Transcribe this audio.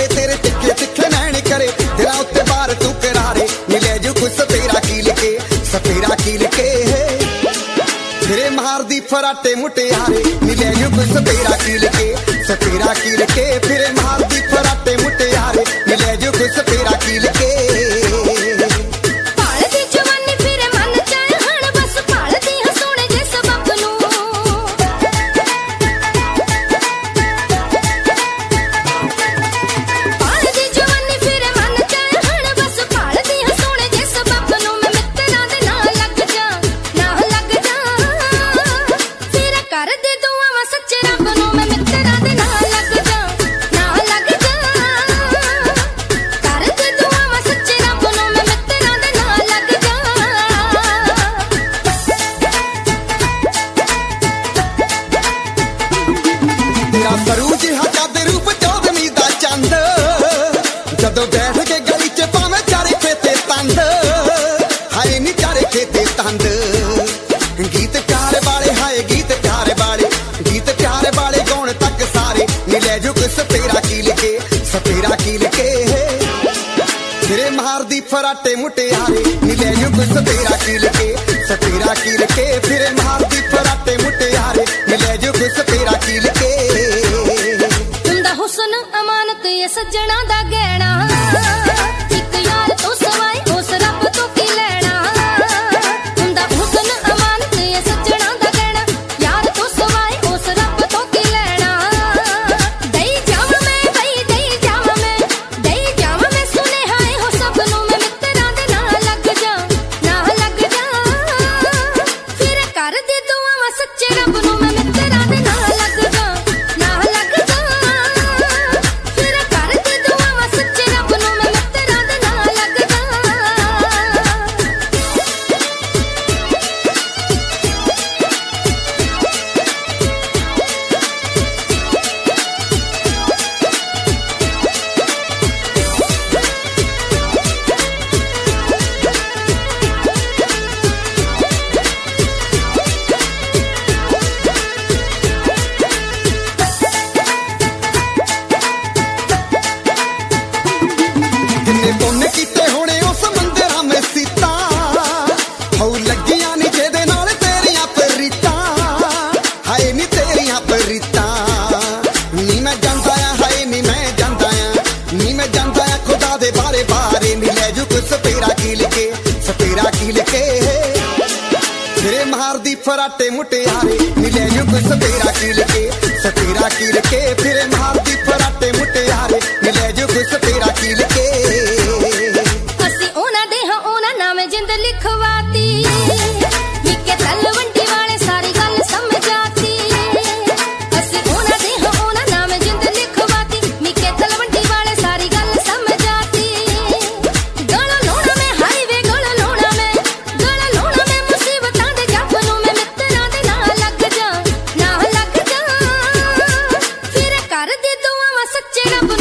यारे तेरे तिखे तिखे नैन करे तेरा उत्ते बार तू करारे नी ले जू कुछ सपेरा कील के सपेरा कील के फिरे मार दी फराटे मुटियारे नी ले जू कुछ सपेरा कील के सपेरा कील के फिरे मार दी फराटे मुटियारे नी ले जू कुछ सपेरा कील के सरूज हद रूप चौधरी दा चंद जदों बैठ के गली च पावे चारे खेते तंद हाय नी चारे खेते तंद गीत प्यारे वाले हाय गीत प्यारे वाले गौण तक सारे नी ले जो कुछ सपेरा कील के फिरे मार दी फराटे मुटियारे नी ले जो कुछ सपेरा कील के फिरे मार दी फराटे मुटियारे नी ले जो कुछ सपेरा कील के हुसन अमानत ये सज्जणा दा गहना एक यार तो सवाई उस रब तो की लेना तुंदा हुसन अमानत ये सज्जणा दा गहना यार तो सवाई उस रब तो की लेना दई जावा मैं सुने हाय हो सब नु मैं मित्रा दे ना लग जा फिर कर दे दुआ सच्चे रब नु मैं मित्रा दे ना लग जा फिरे मार दी फराटे मुटियारे नी ले जू कुछ सपेरा कील के फिरे मार दी फराटे मुटियारे नी ले जू कुछ सपेरा कील के असी ओना दे हां ओना नाम जिंद लिखवाती मिके तलवंडी वाले सारी गल समझाती असी ओना दे हां ओना नाम जिंद लिखवाती मिके तलवंडी वाले सारी गल समझाती गल लोणा में हाईवे गल लोणा में मुसीबतां दे जाफनू में मित्रा दे ना लग जा फिर कर दे दुआ सच्चे रब